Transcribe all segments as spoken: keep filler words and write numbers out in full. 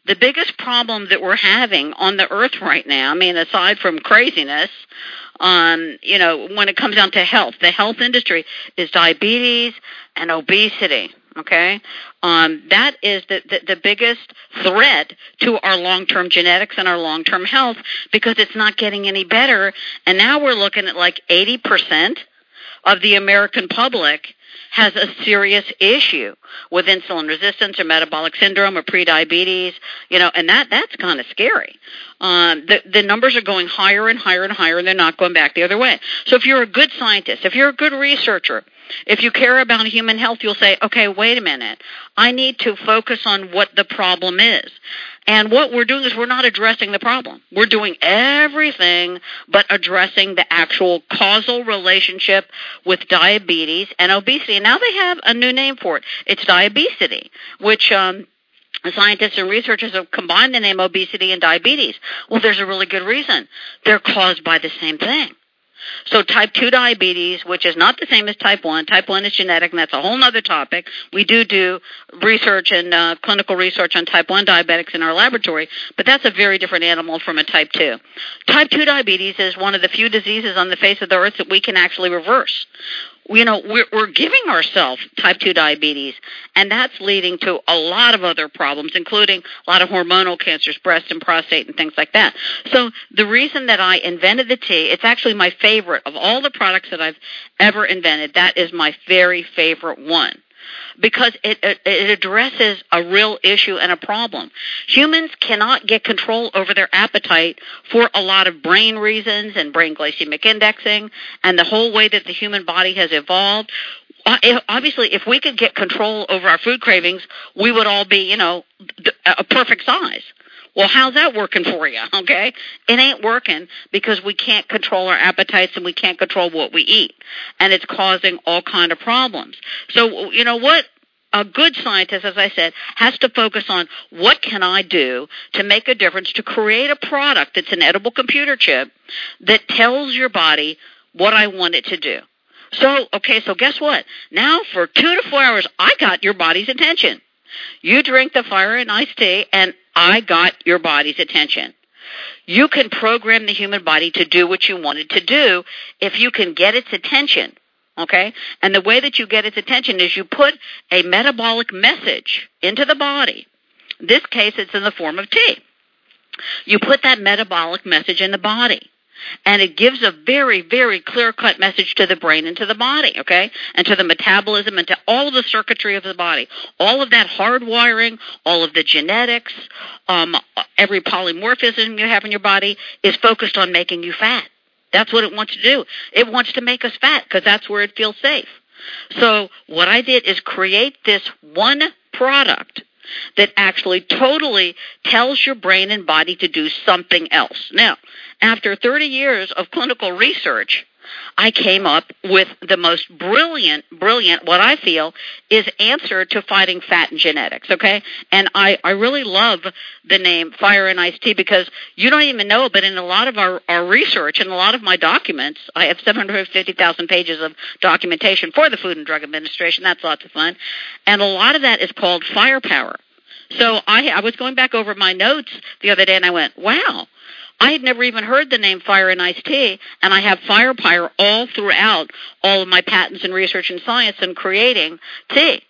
the biggest problem that we're having on the earth right now, I mean, aside from craziness, um, you know, when it comes down to health, the health industry is diabetes and obesity. Okay, um, that is the, the, the biggest threat to our long-term genetics and our long-term health, because it's not getting any better. And now we're looking at like eighty percent of the American public has a serious issue with insulin resistance or metabolic syndrome or prediabetes, you know, and that that's kind of scary. Um, the, the numbers are going higher and higher and higher, and they're not going back the other way. So if you're a good scientist, if you're a good researcher, if you care about human health, you'll say, okay, wait a minute. I need to focus on what the problem is. And what we're doing is we're not addressing the problem. We're doing everything but addressing the actual causal relationship with diabetes and obesity. And now they have a new name for it. It's diabesity, which um, scientists and researchers have combined the name obesity and diabetes. Well, there's a really good reason. They're caused by the same thing. So type two diabetes, which is not the same as type one. Type one is genetic, and that's a whole other topic. We do do research and uh, clinical research on type one diabetics in our laboratory, but that's a very different animal from a type two. Type two diabetes is one of the few diseases on the face of the earth that we can actually reverse. You know, we're, we're giving ourselves type two diabetes, and that's leading to a lot of other problems, including a lot of hormonal cancers, breast and prostate and things like that. So the reason that I invented the tea, it's actually my favorite of all the products that I've ever invented. That is my very favorite one, because it, it, it addresses a real issue and a problem. Humans cannot get control over their appetite for a lot of brain reasons and brain glycemic indexing and the whole way that the human body has evolved. Obviously, if we could get control over our food cravings, we would all be, you know, a perfect size. Well, how's that working for you, okay? It ain't working because we can't control our appetites and we can't control what we eat, and it's causing all kind of problems. So, you know what? A good scientist, as I said, has to focus on what can I do to make a difference, to create a product that's an edible computer chip that tells your body what I want it to do. So, okay, so guess what? Now for two to four hours, I got your body's attention. You drink the fire and iced tea, and I got your body's attention. You can program the human body to do what you want it to do if you can get its attention, okay? And the way that you get its attention is you put a metabolic message into the body. In this case, it's in the form of tea. You put that metabolic message in the body, and it gives a very, very clear-cut message to the brain and to the body, okay, and to the metabolism and to all of the circuitry of the body. All of that hardwiring, all of the genetics, um, every polymorphism you have in your body is focused on making you fat. That's what it wants to do. It wants to make us fat because that's where it feels safe. So what I did is create this one product that actually totally tells your brain and body to do something else. Now, after thirty years of clinical research, I came up with the most brilliant, brilliant, what I feel is answer to fighting fat and genetics, okay? And I, I really love the name Fire and Iced Tea because you don't even know, but in a lot of our, our research and a lot of my documents, I have seven hundred fifty thousand pages of documentation for the Food and Drug Administration. That's lots of fun. And a lot of that is called firepower. So I, I was going back over my notes the other day, and I went, wow. I had never even heard the name Fire and Iced Tea, and I have firepower all throughout all of my patents and research and science in creating tea.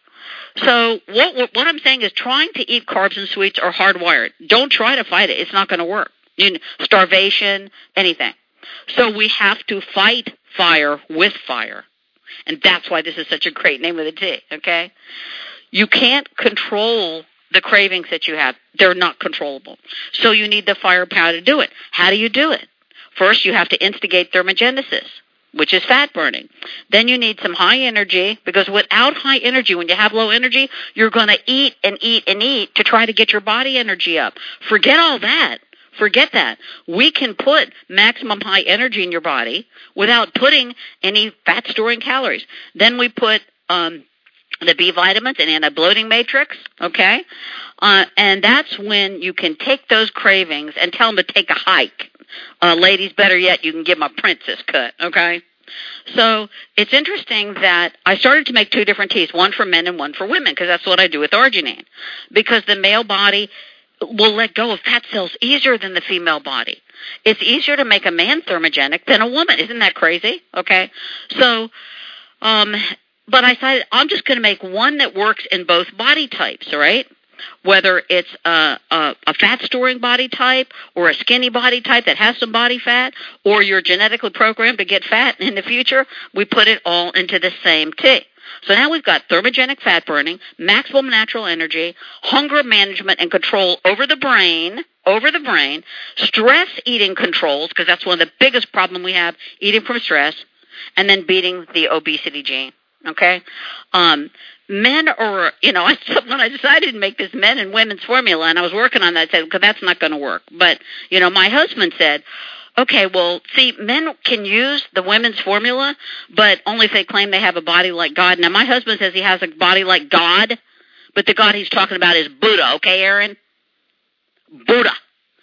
So what what I'm saying is trying to eat carbs and sweets are hardwired. Don't try to fight it. It's not going to work. You know, starvation, anything. So we have to fight fire with fire, and that's why this is such a great name of the tea, okay? You can't control the cravings that you have. They're not controllable. So you need the firepower to do it. How do you do it? First, you have to instigate thermogenesis, which is fat burning. Then you need some high energy, because without high energy, when you have low energy, you're going to eat and eat and eat to try to get your body energy up. Forget all that. Forget that. We can put maximum high energy in your body without putting any fat-storing calories. Then we put um, the B vitamins and anti-bloating matrix, okay? Uh, and that's when you can take those cravings and tell them to take a hike. Uh, ladies, better yet, you can give them a princess cut, okay? So it's interesting that I started to make two different teas, one for men and one for women, because that's what I do with arginine. Because the male body will let go of fat cells easier than the female body. It's easier to make a man thermogenic than a woman. Isn't that crazy? Okay. So, um, but I decided I'm just going to make one that works in both body types, all right? Whether it's a, a, a fat-storing body type or a skinny body type that has some body fat, or you're genetically programmed to get fat in the future, we put it all into the same tea. So now we've got thermogenic fat burning, maximum natural energy, hunger management and control over the brain, over the brain, stress eating controls, because that's one of the biggest problems we have, eating from stress, and then beating the obesity gene, okay? Um, men are, you know, when I decided to make this men and women's formula, and I was working on that, I said, because that's not going to work. But, you know, my husband said, okay, well, see, men can use the women's formula, but only if they claim they have a body like God. Now, my husband says he has a body like God, but the God he's talking about is Buddha, okay, Aaron? Buddha.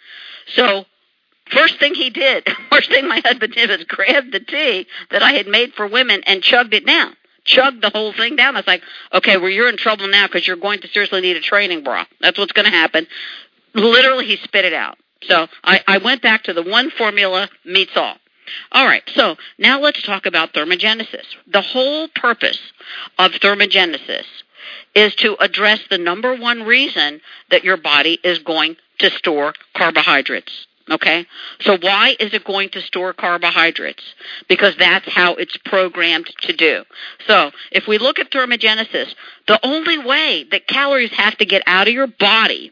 So, first thing he did, first thing my husband did was grab the tea that I had made for women and chugged it down. Chugged the whole thing down. I was like, okay, well, you're in trouble now because you're going to seriously need a training bra. That's what's going to happen. Literally, he spit it out. So I, I went back to the one formula meets all. All right, so now let's talk about thermogenesis. The whole purpose of thermogenesis is to address the number one reason that your body is going to store carbohydrates. Okay? So why is it going to store carbohydrates? Because that's how it's programmed to do. So if we look at thermogenesis, the only way that calories have to get out of your body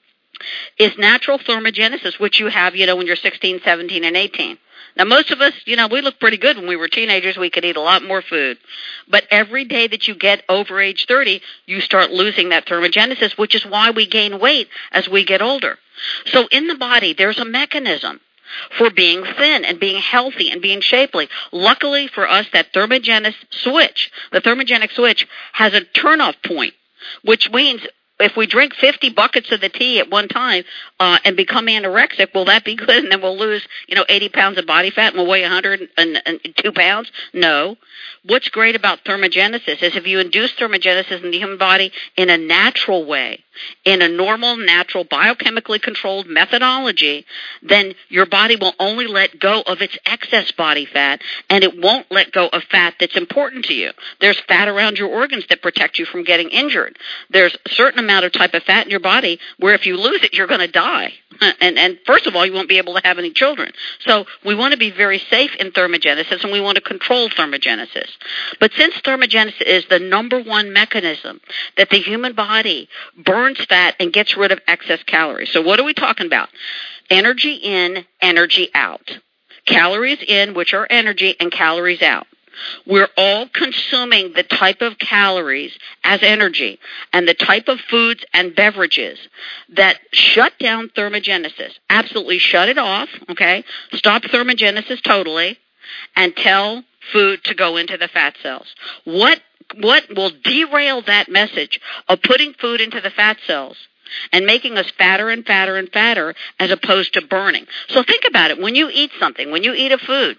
is natural thermogenesis, which you have, you know, when you're sixteen, seventeen, and eighteen. Now, most of us, you know, we look pretty good when we were teenagers. We could eat a lot more food. But every day that you get over age thirty, you start losing that thermogenesis, which is why we gain weight as we get older. So in the body, there's a mechanism for being thin and being healthy and being shapely. Luckily for us, that thermogenesis switch, the thermogenic switch, has a turnoff point, which means if we drink fifty buckets of the tea at one time uh, and become anorexic, will that be good? And then we'll lose, you know, eighty pounds of body fat and we'll weigh one hundred two pounds? No. What's great about thermogenesis is if you induce thermogenesis in the human body in a natural way, in a normal, natural, biochemically controlled methodology, then your body will only let go of its excess body fat, and it won't let go of fat that's important to you. There's fat around your organs that protect you from getting injured. There's a certain amount of type of fat in your body where if you lose it, you're going to die. And, and first of all, you won't be able to have any children. So we want to be very safe in thermogenesis, and we want to control thermogenesis. But since thermogenesis is the number one mechanism that the human body burns fat and gets rid of excess calories. So what are we talking about? Energy in, energy out. Calories in, which are energy, and calories out. We're all consuming the type of calories as energy and the type of foods and beverages that shut down thermogenesis. Absolutely shut it off, okay? Stop thermogenesis totally and tell food to go into the fat cells. What what will derail that message of putting food into the fat cells and making us fatter and fatter and fatter as opposed to burning? So think about it. When you eat something, when you eat a food,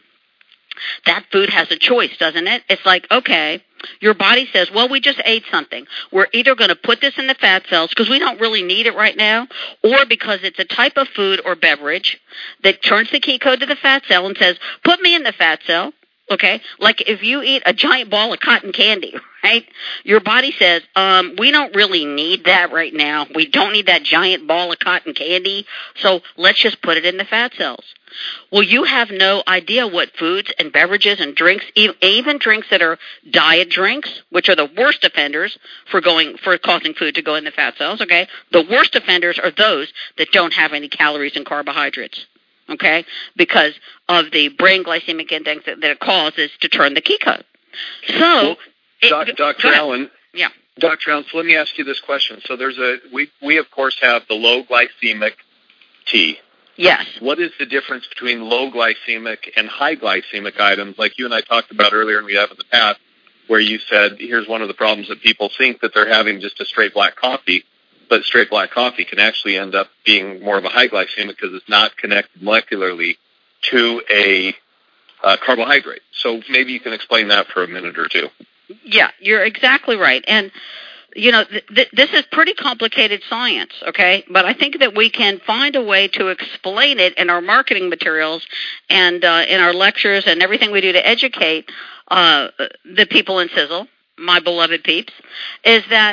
that food has a choice, doesn't it? It's like, okay, your body says, well, we just ate something. We're either going to put this in the fat cells because we don't really need it right now, or because it's a type of food or beverage that turns the key code to the fat cell and says, put me in the fat cell. Okay, like if you eat a giant ball of cotton candy, right, your body says, um, we don't really need that right now. We don't need that giant ball of cotton candy, so let's just put it in the fat cells. Well, you have no idea what foods and beverages and drinks, even drinks that are diet drinks, which are the worst offenders for going for causing food to go in the fat cells, okay? The worst offenders are those that don't have any calories and carbohydrates. Okay, because of the brain glycemic index that, that it causes to turn the key code. So, well, it, doc, Doctor Allen, yeah, Doctor Allen. So let me ask you this question. So there's a we we of course have the low glycemic tea. Yes. What is the difference between low glycemic and high glycemic items, like you and I talked about earlier, and we have in the past, where you said here's one of the problems that people think that they're having just a straight black coffee. But straight black coffee can actually end up being more of a high glycemic because it's not connected molecularly to a uh, carbohydrate. So maybe you can explain that for a minute or two. Yeah, you're exactly right. And you know, th- th- this is pretty complicated science, okay? But I think that we can find a way to explain it in our marketing materials and uh, in our lectures and everything we do to educate uh, the people in Sizzle, my beloved peeps, is that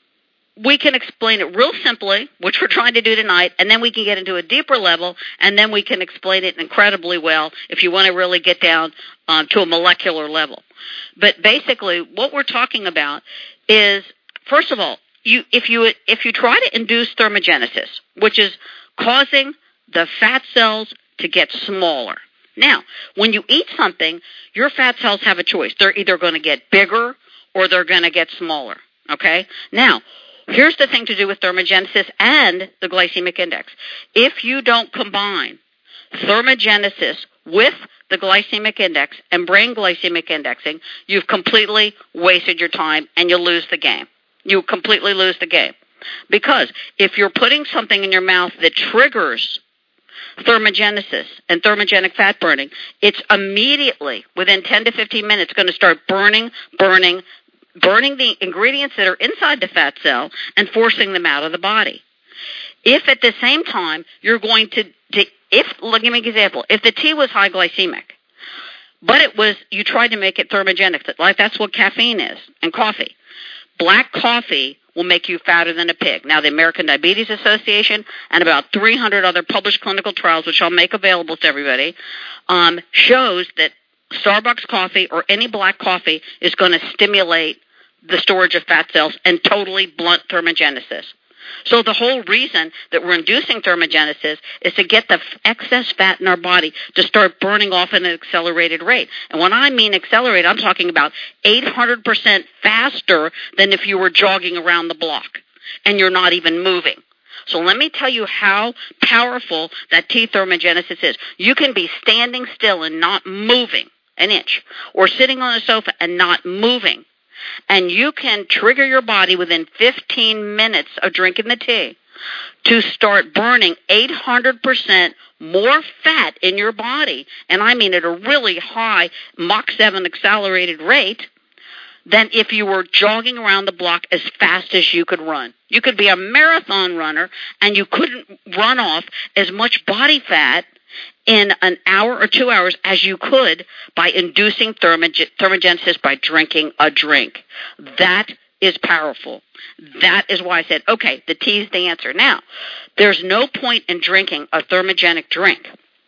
we can explain it real simply, which we're trying to do tonight, and then we can get into a deeper level, and then we can explain it incredibly well if you want to really get down um, to a molecular level. But basically, what we're talking about is, first of all, you if you if you try to induce thermogenesis, which is causing the fat cells to get smaller. Now, when you eat something, your fat cells have a choice. They're either going to get bigger or they're going to get smaller, okay? Now, here's the thing to do with thermogenesis and the glycemic index. If you don't combine thermogenesis with the glycemic index and brain glycemic indexing, you've completely wasted your time and you'll lose the game. You completely lose the game. Because if you're putting something in your mouth that triggers thermogenesis and thermogenic fat burning, it's immediately, within ten to fifteen minutes, going to start burning, burning, burning the ingredients that are inside the fat cell and forcing them out of the body. If at the same time you're going to, to if, let me give me an example, if the tea was high glycemic, but it was, you tried to make it thermogenic, like that's what caffeine is, and coffee. Black coffee will make you fatter than a pig. Now, the American Diabetes Association and about three hundred other published clinical trials, which I'll make available to everybody, um, shows that Starbucks coffee or any black coffee is going to stimulate the storage of fat cells and totally blunt thermogenesis. So the whole reason that we're inducing thermogenesis is to get the excess fat in our body to start burning off at an accelerated rate. And when I mean accelerate, I'm talking about eight hundred percent faster than if you were jogging around the block and you're not even moving. So let me tell you how powerful that T thermogenesis is. You can be standing still and not moving an inch, or sitting on a sofa and not moving, and you can trigger your body within fifteen minutes of drinking the tea to start burning eight hundred percent more fat in your body, and I mean at a really high Mach seven accelerated rate, than if you were jogging around the block as fast as you could run. You could be a marathon runner, and you couldn't run off as much body fat in an hour or two hours as you could by inducing thermogen- thermogenesis by drinking a drink. That is powerful. That is why I said, okay, the tea is the answer. Now, there's no point in drinking a thermogenic drink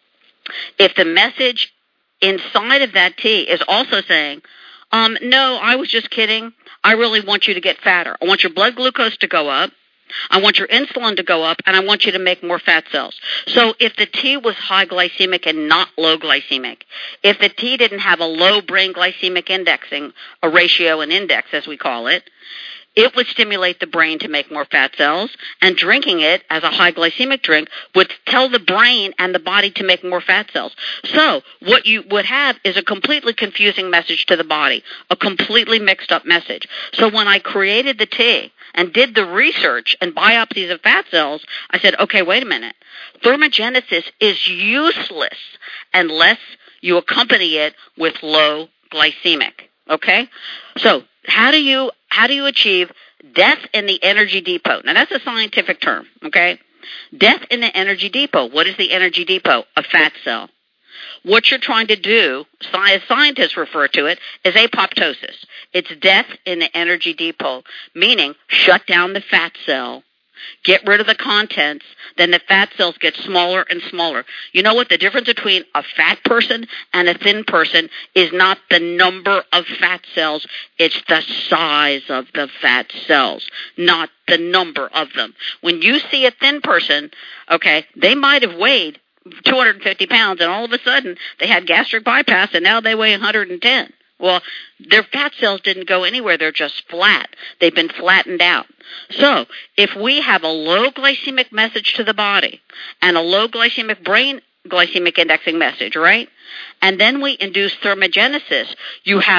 if the message inside of that tea is also saying, um, no, I was just kidding. I really want you to get fatter. I want your blood glucose to go up. I want your insulin to go up, and I want you to make more fat cells. So if the tea was high glycemic and not low glycemic, if the tea didn't have a low brain glycemic indexing, a ratio and index as we call it, it would stimulate the brain to make more fat cells, and drinking it as a high glycemic drink would tell the brain and the body to make more fat cells. So what you would have is a completely confusing message to the body, a completely mixed up message. So when I created the tea and did the research and biopsies of fat cells, I said, okay, wait a minute. Thermogenesis is useless unless you accompany it with low glycemic, okay? So how do you how do you achieve death in the energy depot? Now, that's a scientific term, okay? Death in the energy depot. What is the energy depot? A fat cell. What you're trying to do, as scientists refer to it, is apoptosis. It's death in the energy depot, meaning shut down the fat cell, get rid of the contents, then the fat cells get smaller and smaller. You know what? The difference between a fat person and a thin person is not the number of fat cells, it's the size of the fat cells, not the number of them. When you see a thin person, okay, they might have weighed two hundred fifty pounds, and all of a sudden they had gastric bypass, and now they weigh one hundred ten. Well, their fat cells didn't go anywhere. They're just flat. They've been flattened out. So if we have a low glycemic message to the body and a low glycemic brain glycemic indexing message, right, and then we induce thermogenesis, you have the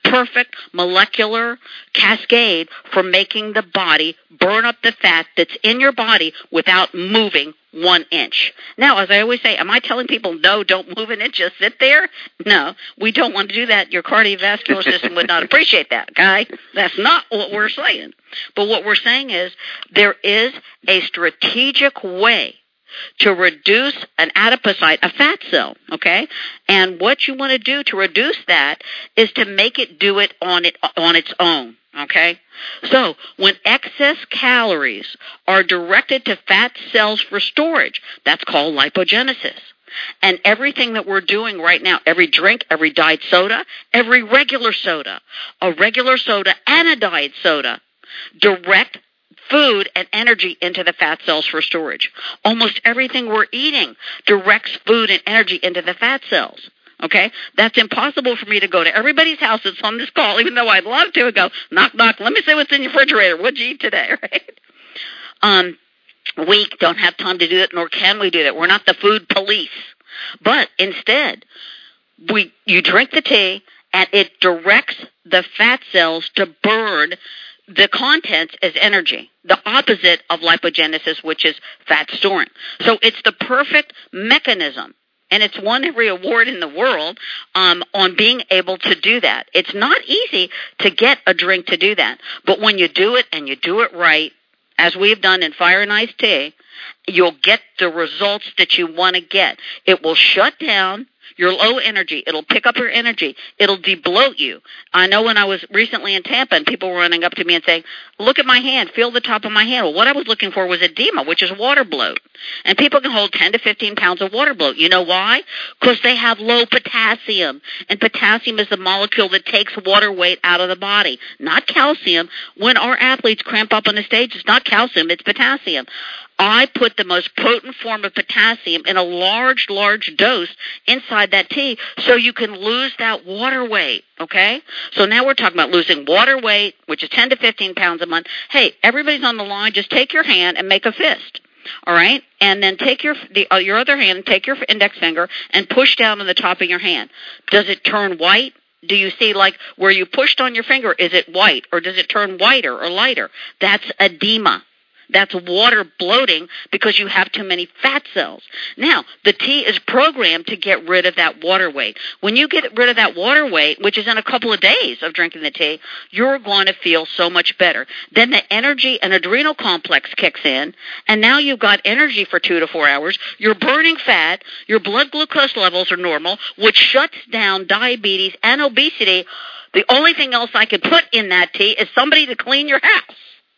perfect molecular cascade for making the body burn up the fat that's in your body without moving one inch. Now, as I always say, am I telling people, no, don't move an inch, just sit there? No, we don't want to do that. Your cardiovascular system would not appreciate that, okay? That's not what we're saying. But what we're saying is there is a strategic way to reduce an adipocyte, a fat cell, okay? And what you want to do to reduce that is to make it do it on it on its own, okay? So when excess calories are directed to fat cells for storage, that's called lipogenesis. And everything that we're doing right now, every drink, every diet soda, every regular soda, a regular soda and a diet soda, direct food and energy into the fat cells for storage. Almost everything we're eating directs food and energy into the fat cells. Okay? That's impossible for me to go to everybody's house that's on this call, even though I'd love to, and go, knock, knock, let me see what's in your refrigerator. What'd you eat today, right? Um, we don't have time to do it, nor can we do that. We're not the food police. But instead, we you drink the tea, and it directs the fat cells to burn the contents as energy, the opposite of lipogenesis, which is fat storing. So it's the perfect mechanism, and it's won every award in the world um, on being able to do that. It's not easy to get a drink to do that, but when you do it and you do it right, as we've done in Fire and Ice Tea, you'll get the results that you want to get. It will shut down your low energy. It'll pick up your energy. It'll debloat you. I know when I was recently in Tampa and people were running up to me and saying, look at my hand, feel the top of my hand. Well, what I was looking for was edema, which is water bloat. And people can hold ten to fifteen pounds of water bloat. You know why? Because they have low potassium. And potassium is the molecule that takes water weight out of the body, not calcium. When our athletes cramp up on the stage, it's not calcium, it's potassium. I put the most potent form of potassium in a large, large dose inside that tea so you can lose that water weight, okay? So now we're talking about losing water weight, which is ten to fifteen pounds a month. Hey, everybody's on the line. Just take your hand and make a fist, all right? And then take your the, uh, your other hand and take your index finger and push down on the top of your hand. Does it turn white? Do you see, like, where you pushed on your finger, is it white, or does it turn whiter or lighter? That's edema. That's water bloating because you have too many fat cells. Now, the tea is programmed to get rid of that water weight. When you get rid of that water weight, which is in a couple of days of drinking the tea, you're going to feel so much better. Then the energy and adrenal complex kicks in, and now you've got energy for two to four hours. You're burning fat. Your blood glucose levels are normal, which shuts down diabetes and obesity. The only thing else I could put in that tea is somebody to clean your house.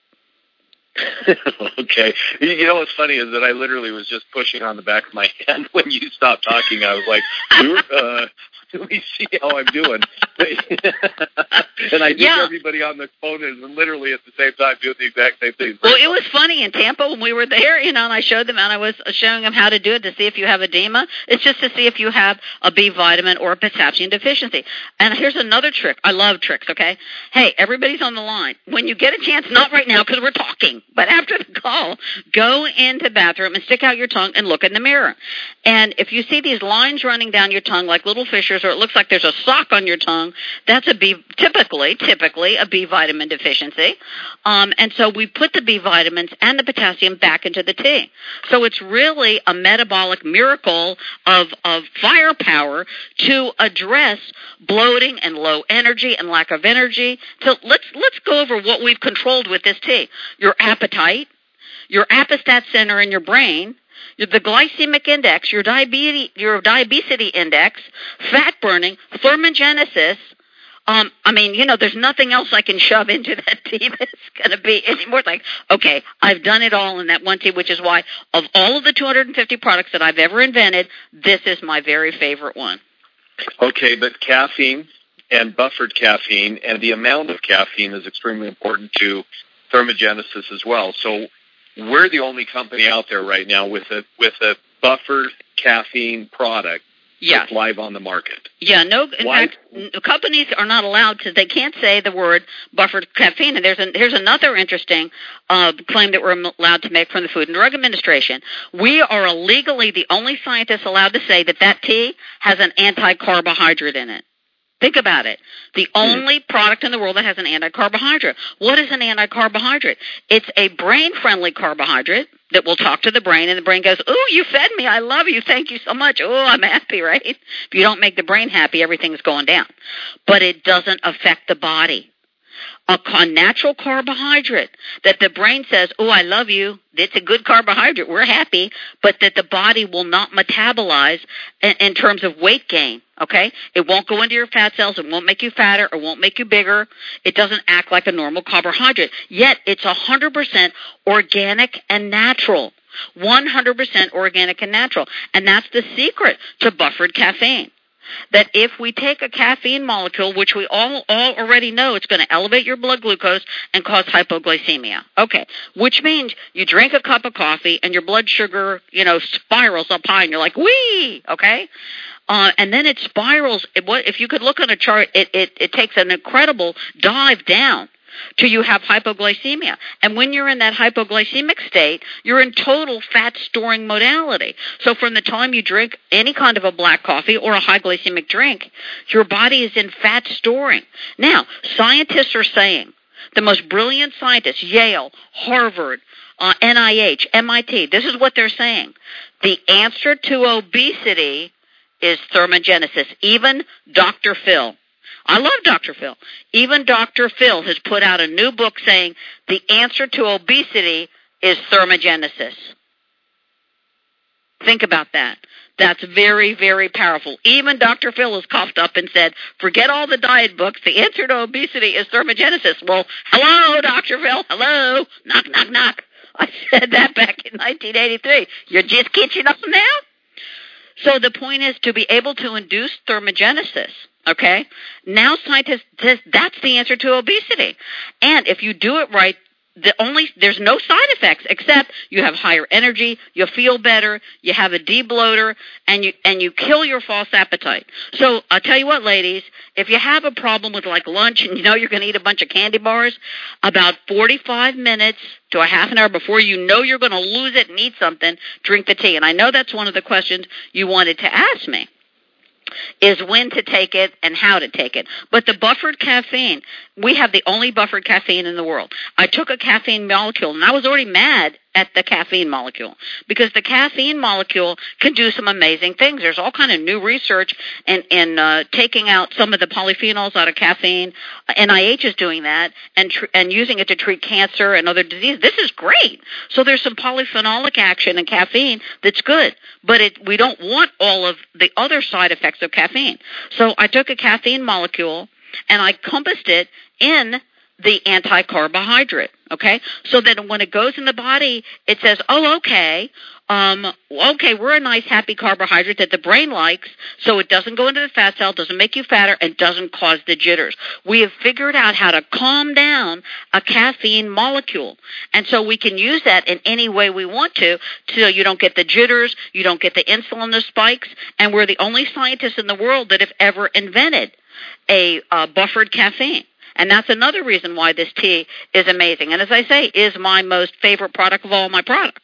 Okay. You know what's funny is that I literally was just pushing on the back of my hand when you stopped talking. I was like, uh, let me see how I'm doing. And I think yeah. everybody on the phone is literally at the same time doing the exact same thing. Well, it was funny in Tampa when we were there, you know, and I showed them, and I was showing them how to do it to see if you have edema. It's just to see if you have a B vitamin or a potassium deficiency. And here's another trick. I love tricks, okay? Hey, everybody's on the line. When you get a chance, not right now because we're talking, but after the call, go into the bathroom and stick out your tongue and look in the mirror. And if you see these lines running down your tongue like little fissures, or it looks like there's a sock on your tongue, that's a B, typically, typically a B vitamin deficiency. Um, and so we put the B vitamins and the potassium back into the tea. So it's really a metabolic miracle of, of firepower to address bloating and low energy and lack of energy. So let's let's go over what we've controlled with this tea. Your appetite, your apostat center in your brain, the glycemic index, your diabetes, your diabesity index, fat burning, thermogenesis. Um, I mean, you know, there's nothing else I can shove into that tea that's going to be anymore. It's like, okay, I've done it all in that one tea, which is why of all of the two hundred fifty products that I've ever invented, this is my very favorite one. Okay, but caffeine and buffered caffeine and the amount of caffeine is extremely important to thermogenesis as well. So we're the only company out there right now with a with a buffered caffeine product yes. that's live on the market. Yeah, no. In Why? fact, companies are not allowed to. They can't say the word buffered caffeine. And there's an, here's another interesting uh, claim that we're allowed to make from the Food and Drug Administration. We are legally the only scientists allowed to say that that tea has an anti-carbohydrate in it. Think about it. The only product in the world that has an anti-carbohydrate. What is an anti-carbohydrate? It's a brain-friendly carbohydrate that will talk to the brain, and the brain goes, ooh, you fed me. I love you. Thank you so much. Oh, I'm happy, right? If you don't make the brain happy, everything's going down. But it doesn't affect the body. A natural carbohydrate that the brain says, oh, I love you, it's a good carbohydrate, we're happy, but that the body will not metabolize in, in terms of weight gain, okay? It won't go into your fat cells, it won't make you fatter, it won't make you bigger, it doesn't act like a normal carbohydrate, yet it's one hundred percent organic and natural, one hundred percent organic and natural, and that's the secret to buffered caffeine. That if we take a caffeine molecule, which we all, all already know it's going to elevate your blood glucose and cause hypoglycemia. Okay, which means you drink a cup of coffee and your blood sugar, you know, spirals up high and you're like, wee, okay? Uh, and then it spirals. It, what, if you could look on a chart, it, it, it takes an incredible dive down till you have hypoglycemia. And when you're in that hypoglycemic state, you're in total fat-storing modality. So from the time you drink any kind of a black coffee or a high glycemic drink, your body is in fat storing. Now, scientists are saying, the most brilliant scientists, Yale, Harvard, uh, N I H, M I T, this is what they're saying. The answer to obesity is thermogenesis. Even Doctor Phil. I love Doctor Phil. Even Doctor Phil has put out a new book saying the answer to obesity is thermogenesis. Think about that. That's very, very powerful. Even Doctor Phil has coughed up and said, forget all the diet books. The answer to obesity is thermogenesis. Well, hello, Doctor Phil. Hello. Knock, knock, knock. I said that back in nineteen eighty-three. You're just catching up now? So the point is to be able to induce thermogenesis. Okay? Now scientists, that's the answer to obesity. And if you do it right, the only there's no side effects except you have higher energy, you feel better, you have a debloater, and you and you kill your false appetite. So I'll tell you what, ladies, if you have a problem with like lunch and you know you're going to eat a bunch of candy bars, about forty-five minutes to a half an hour before you know you're going to lose it and eat something, drink the tea. And I know that's one of the questions you wanted to ask me, is when to take it and how to take it. But the buffered caffeine, we have the only buffered caffeine in the world. I took a caffeine molecule, and I was already mad at the caffeine molecule because the caffeine molecule can do some amazing things. There's all kind of new research in, in uh, taking out some of the polyphenols out of caffeine. N I H is doing that and tr- and using it to treat cancer and other diseases. This is great. So there's some polyphenolic action in caffeine that's good, but it, we don't want all of the other side effects of caffeine. So I took a caffeine molecule and I compassed it in the anti-carbohydrate, okay? So that when it goes in the body, it says, oh, okay, um, okay, we're a nice, happy carbohydrate that the brain likes, so it doesn't go into the fat cell, doesn't make you fatter, and doesn't cause the jitters. We have figured out how to calm down a caffeine molecule, and so we can use that in any way we want to, so you don't get the jitters, you don't get the insulin the spikes, and we're the only scientists in the world that have ever invented a uh, buffered caffeine. And that's another reason why this tea is amazing. And as I say, is my most favorite product of all my products.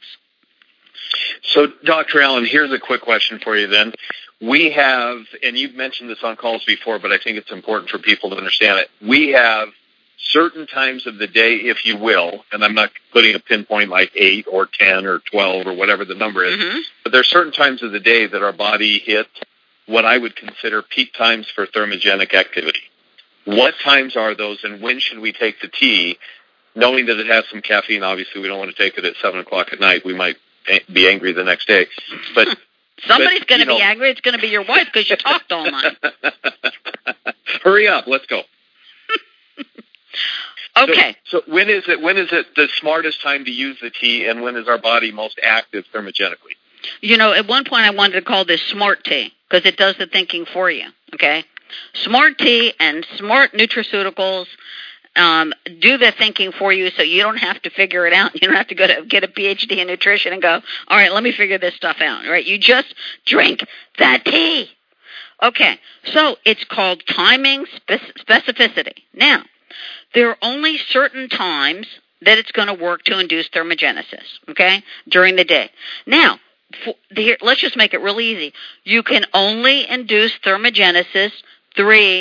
So, Doctor Allen, here's a quick question for you then. We have, and you've mentioned this on calls before, but I think it's important for people to understand it. We have certain times of the day, if you will, and I'm not putting a pinpoint like eight or ten or twelve or whatever the number is, mm-hmm. but there's certain times of the day that our body hits what I would consider peak times for thermogenic activity. What times are those, and when should we take the tea, knowing that it has some caffeine? Obviously, we don't want to take it at seven o'clock at night. We might be angry the next day. But somebody's going to be angry. It's going to be your wife because you talked all night. Hurry up. Let's go. Okay. So, so when is it? When is it the smartest time to use the tea, and when is our body most active thermogenically? You know, at one point I wanted to call this smart tea because it does the thinking for you, okay? Smart tea and smart nutraceuticals um, do the thinking for you so you don't have to figure it out. You don't have to go to get a P H D in nutrition and go, all right, let me figure this stuff out, right? You just drink that tea. Okay, so it's called timing spec- specificity. Now, there are only certain times that it's going to work to induce thermogenesis, okay, during the day. Now, for, here, let's just make it real easy. You can only induce thermogenesis three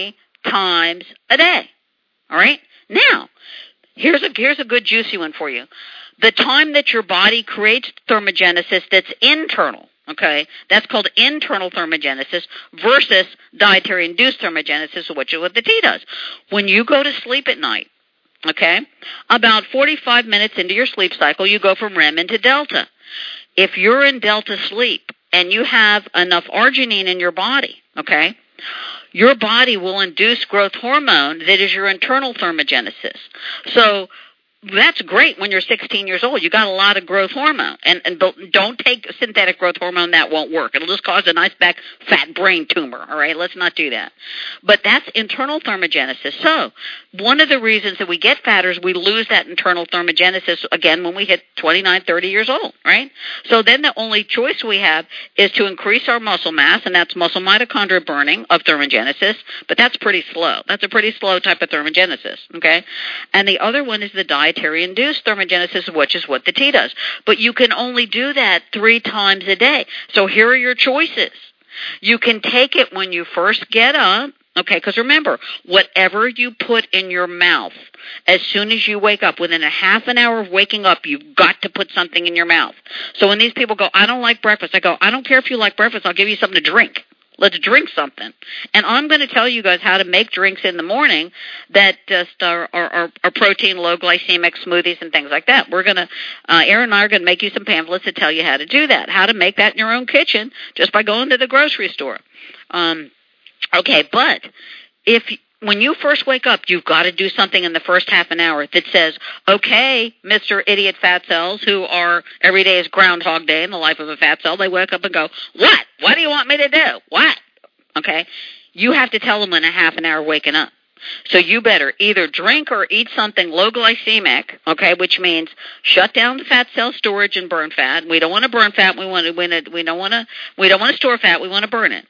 times a day. All right? Now, here's a, here's a good juicy one for you. The time that your body creates thermogenesis that's internal, okay, that's called internal thermogenesis versus dietary-induced thermogenesis, which is what the T does. When you go to sleep at night, okay, about forty-five minutes into your sleep cycle, you go from R E M into delta. If you're in delta sleep and you have enough arginine in your body, okay, your body will induce growth hormone that is your internal thermogenesis. So that's great when you're sixteen years old. You got a lot of growth hormone. And, and don't take synthetic growth hormone. That won't work. It'll just cause a nice back fat brain tumor. All right? Let's not do that. But that's internal thermogenesis. So one of the reasons that we get fatter is we lose that internal thermogenesis, again, when we hit twenty-nine, thirty years old, right? So then the only choice we have is to increase our muscle mass, and that's muscle mitochondria burning of thermogenesis, but that's pretty slow. That's a pretty slow type of thermogenesis, okay? And the other one is the dietary-induced thermogenesis, which is what the T does. But you can only do that three times a day. So here are your choices. You can take it when you first get up, okay, because remember, whatever you put in your mouth, as soon as you wake up, within a half an hour of waking up, you've got to put something in your mouth. So when these people go, I don't like breakfast, I go, I don't care if you like breakfast, I'll give you something to drink. Let's drink something. And I'm going to tell you guys how to make drinks in the morning that just are, are, are protein, low glycemic smoothies and things like that. We're going to, uh, Aaron and I are going to make you some pamphlets that tell you how to do that, how to make that in your own kitchen just by going to the grocery store. Um, okay, but if when you first wake up, you've got to do something in the first half an hour that says, okay, Mister Idiot Fat Cells, who are every day is Groundhog Day in the life of a fat cell, they wake up and go, what? What do you want me to do? What? Okay? You have to tell them in a half an hour waking up. So you better either drink or eat something low glycemic, okay, which means shut down the fat cell storage and burn fat. We don't want to burn fat. We want to, we don't want to, we don't want to store fat. We want to burn it.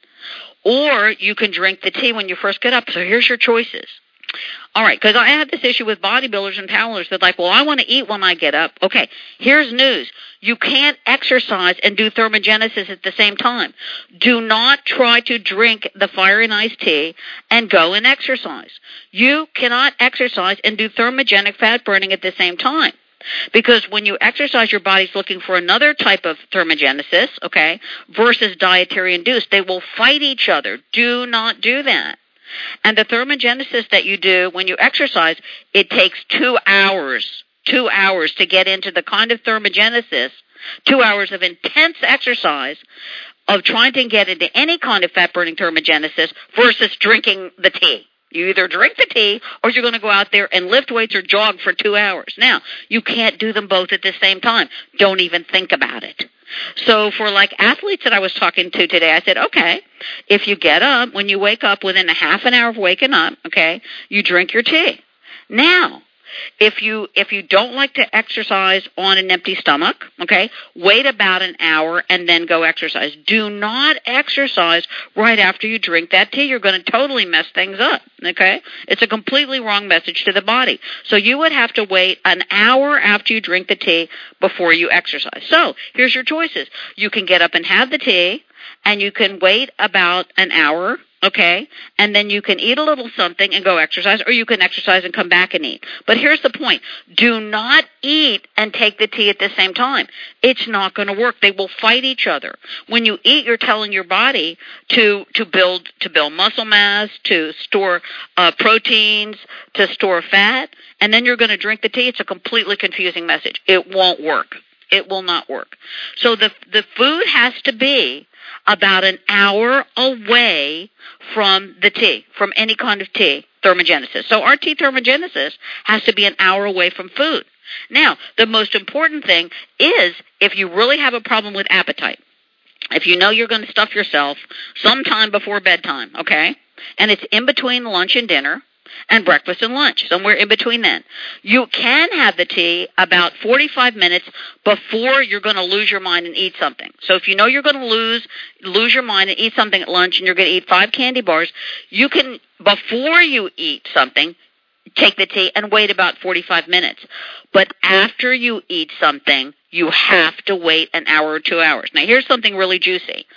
Or you can drink the tea when you first get up. So here's your choices. All right, because I have this issue with bodybuilders and powerlifters that are like, well, I want to eat when I get up. Okay, here's news. You can't exercise and do thermogenesis at the same time. Do not try to drink the fire and ice tea and go and exercise. You cannot exercise and do thermogenic fat burning at the same time. Because when you exercise, your body's looking for another type of thermogenesis, okay, versus dietary-induced. They will fight each other. Do not do that. And the thermogenesis that you do when you exercise, it takes two hours, two hours to get into the kind of thermogenesis, two hours of intense exercise of trying to get into any kind of fat-burning thermogenesis versus drinking the tea. You either drink the tea or you're going to go out there and lift weights or jog for two hours. Now, you can't do them both at the same time. Don't even think about it. So for like athletes that I was talking to today, I said, okay, if you get up, when you wake up within a half an hour of waking up, okay, you drink your tea. Now, if you if you don't like to exercise on an empty stomach, okay, wait about an hour and then go exercise. Do not exercise right after you drink that tea. You're going to totally mess things up, okay? It's a completely wrong message to the body. So you would have to wait an hour after you drink the tea before you exercise. So here's your choices. You can get up and have the tea, and you can wait about an hour, okay, and then you can eat a little something and go exercise, or you can exercise and come back and eat. But here's the point. Do not eat and take the tea at the same time. It's not going to work. They will fight each other. When you eat, you're telling your body to, to build to build muscle mass, to store uh, proteins, to store fat, and then you're going to drink the tea. It's a completely confusing message. It won't work. It will not work. So the the food has to be about an hour away from the tea, from any kind of tea thermogenesis. So our tea thermogenesis has to be an hour away from food. Now, the most important thing is if you really have a problem with appetite, if you know you're going to stuff yourself sometime before bedtime, okay, and it's in between lunch and dinner, and breakfast and lunch, somewhere in between then. You can have the tea about forty-five minutes before you're going to lose your mind and eat something. So if you know you're going to lose lose your mind and eat something at lunch and you're going to eat five candy bars, you can, before you eat something, take the tea and wait about forty-five minutes. But after you eat something, you have to wait an hour or two hours. Now, here's something really juicy.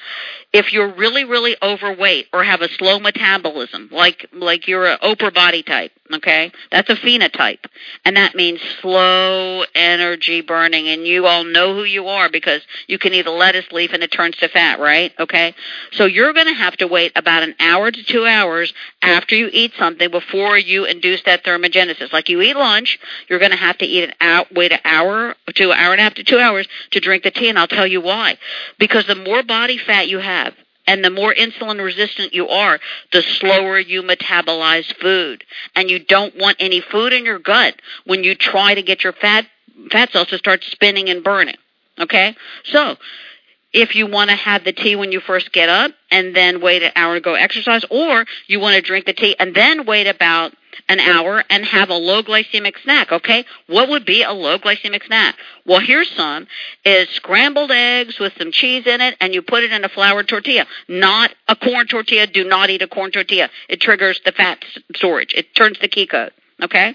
If you're really, really overweight or have a slow metabolism, like like you're an Oprah body type, okay, that's a phenotype, and that means slow energy burning, and you all know who you are because you can eat a lettuce leaf and it turns to fat, right? Okay, so you're going to have to wait about an hour to two hours after you eat something before you induce that thermogenesis. Like you eat lunch, you're going to have to eat an hour, wait an hour to an hour and a half to two hours to drink the tea, and I'll tell you why. Because the more body fat you have and the more insulin resistant you are, the slower you metabolize food. And you don't want any food in your gut when you try to get your fat fat cells to start spinning and burning. Okay? So if you want to have the tea when you first get up and then wait an hour to go exercise, or you want to drink the tea and then wait about an hour and have a low glycemic snack, okay? What would be a low glycemic snack? Well, here's some, is scrambled eggs with some cheese in it, and you put it in a flour tortilla, not a corn tortilla. Do not eat a corn tortilla. It triggers the fat storage. It turns the key code, okay?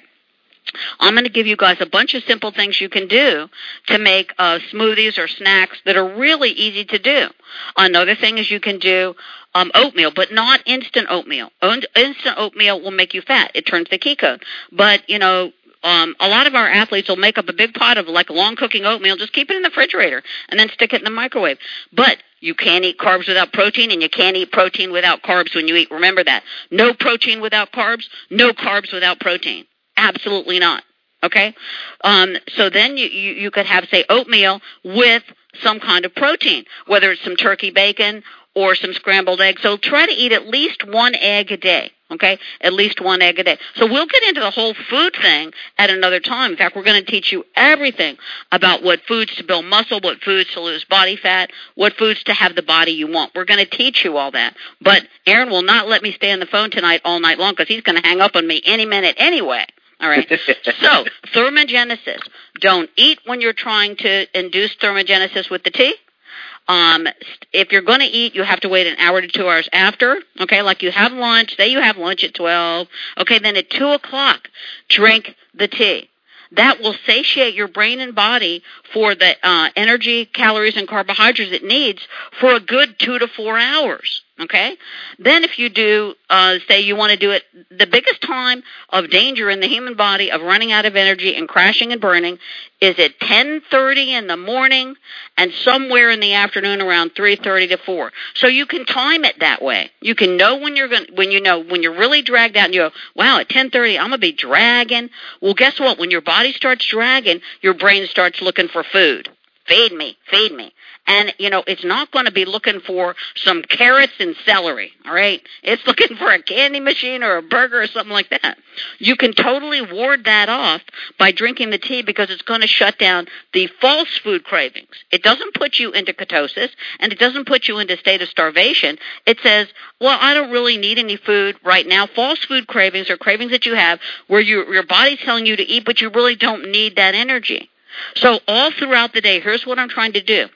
I'm going to give you guys a bunch of simple things you can do to make uh, smoothies or snacks that are really easy to do. Another thing is you can do um, oatmeal, but not instant oatmeal. Instant oatmeal will make you fat. It turns the key code. But, you know, um, a lot of our athletes will make up a big pot of like long cooking oatmeal, just keep it in the refrigerator, and then stick it in the microwave. But you can't eat carbs without protein, and you can't eat protein without carbs when you eat. Remember that. No protein without carbs, no carbs without protein. Absolutely not, okay? Um, so then you, you, you could have, say, oatmeal with some kind of protein, whether it's some turkey bacon or some scrambled eggs. So try to eat at least one egg a day, okay? At least one egg a day. So we'll get into the whole food thing at another time. In fact, we're going to teach you everything about what foods to build muscle, what foods to lose body fat, what foods to have the body you want. We're going to teach you all that. But Aaron will not let me stay on the phone tonight all night long because he's going to hang up on me any minute anyway. All right. So thermogenesis. Don't eat when you're trying to induce thermogenesis with the tea. Um, if you're going to eat, you have to wait an hour to two hours after. Okay, like you have lunch. Say you have lunch at twelve. Okay, then at two o'clock, drink the tea. That will satiate your brain and body for the uh, energy, calories, and carbohydrates it needs for a good two to four hours, okay? Then if you do, uh, say you want to do it, the biggest time of danger in the human body of running out of energy and crashing and burning is at ten thirty in the morning and somewhere in the afternoon around three thirty to four. So you can time it that way. You can know when you're going, when you know when you're really dragged out and you go, wow, at ten thirty I'm going to be dragging. Well, guess what? When your body starts dragging, your brain starts looking for food. Feed me, feed me. And, you know, it's not going to be looking for some carrots and celery, all right? It's looking for a candy machine or a burger or something like that. You can totally ward that off by drinking the tea because it's going to shut down the false food cravings. It doesn't put you into ketosis, and it doesn't put you into a state of starvation. It says, well, I don't really need any food right now. False food cravings are cravings that you have where you, your body's telling you to eat, but you really don't need that energy. So all throughout the day, here's what I'm trying to do.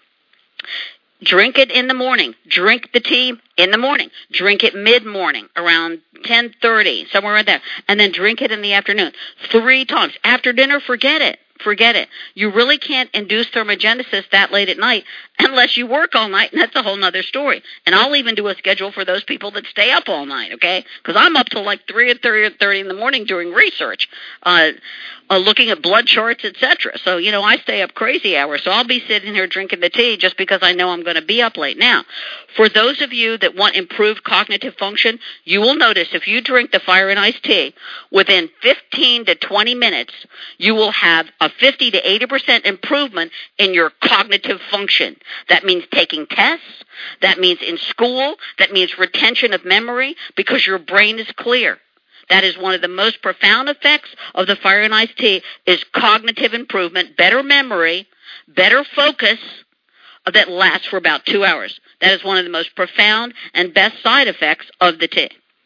Drink it in the morning. Drink the tea in the morning. Drink it mid-morning, around ten thirty, somewhere around there. And then drink it in the afternoon. Three times. After dinner, forget it. Forget it. You really can't induce thermogenesis that late at night unless you work all night, and that's a whole other story. And I'll even do a schedule for those people that stay up all night, okay? Because I'm up till like three or thirty in the morning doing research, uh, uh, looking at blood charts, et cetera. So, you know, I stay up crazy hours. So I'll be sitting here drinking the tea just because I know I'm going to be up late. Now, for those of you that want improved cognitive function, you will notice if you drink the fire and ice tea, within fifteen to twenty minutes, you will have a fifty to eighty percent improvement in your cognitive function. That means taking tests. That means in school. That means retention of memory because your brain is clear. That is one of the most profound effects of the fire and ice tea is cognitive improvement, better memory, better focus that lasts for about two hours. That is one of the most profound and best side effects of the tea.